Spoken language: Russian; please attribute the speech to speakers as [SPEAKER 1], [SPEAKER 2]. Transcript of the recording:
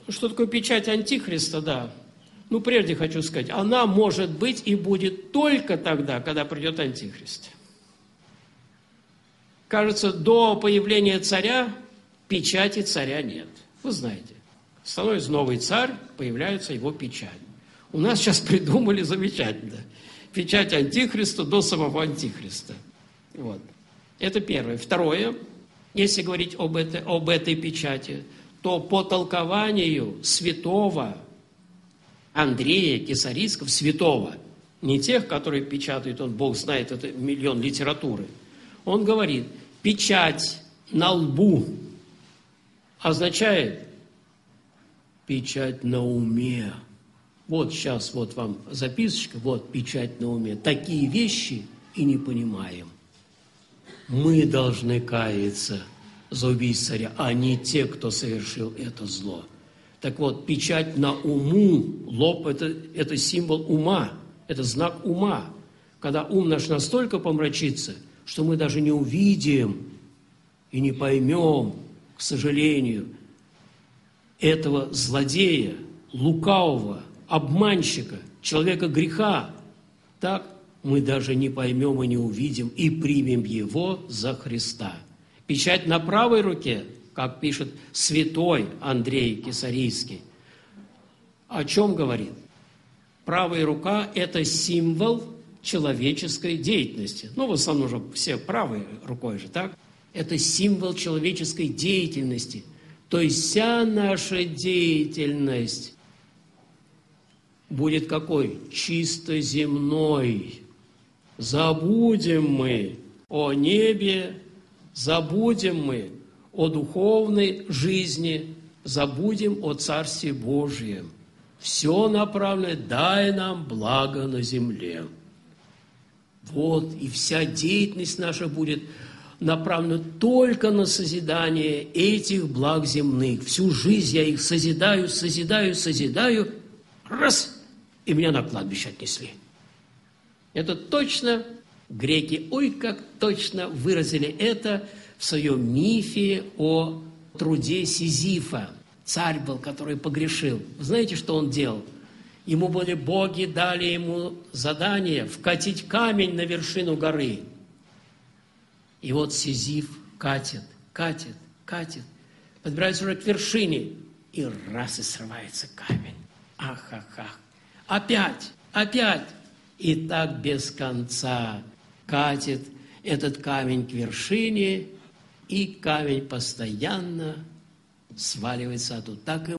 [SPEAKER 1] Что такое печать Антихриста, да. Ну, прежде хочу сказать, она может быть и будет только тогда, когда придет Антихрист. Кажется, до появления царя печати царя нет. Вы знаете, становится новый царь, появляется его печать. У нас сейчас придумали замечательно. Печать Антихриста до самого Антихриста. Вот. Это первое. Второе, если говорить об этой печати, то по толкованию святого Андрея Кесарийского, святого, не тех, которые печатают, он, Бог знает, это миллион литературы, он говорит, печать на лбу означает печать на уме. Вот сейчас вот вам записочка, вот печать на уме. Такие вещи и не понимаем. Мы должны каяться за убийство царя, а не те, кто совершил это зло. Так вот, печать на уму, лоб – это символ ума, это знак ума. Когда ум наш настолько помрачится, что мы даже не увидим и не поймем, к сожалению, этого злодея, лукавого, обманщика, человека греха, так мы даже не поймем и не увидим и примем его за Христа. Печать на правой руке, как пишет святой Андрей Кесарийский, о чем говорит? Правая рука – это символ человеческой деятельности. Ну, в основном же все правой рукой же, так? Это символ человеческой деятельности. То есть вся наша деятельность будет какой? Чисто земной. Забудем мы о небе, забудем мы о духовной жизни, забудем о Царстве Божьем. Все направлено, дай нам благо на земле. Вот, и вся деятельность наша будет направлена только на созидание этих благ земных. Всю жизнь я их созидаю, раз, и меня на кладбище отнесли. Это точно греки, ой, как точно выразили это в своем мифе о труде Сизифа. Царь был, который погрешил. Вы знаете, что он делал? Ему были боги, дали ему задание вкатить камень на вершину горы. И вот Сизиф катит, подбирается уже к вершине, и раз, и срывается камень. Ах. Опять. И так без конца катит этот камень к вершине, и камень постоянно сваливается оттуда. Так и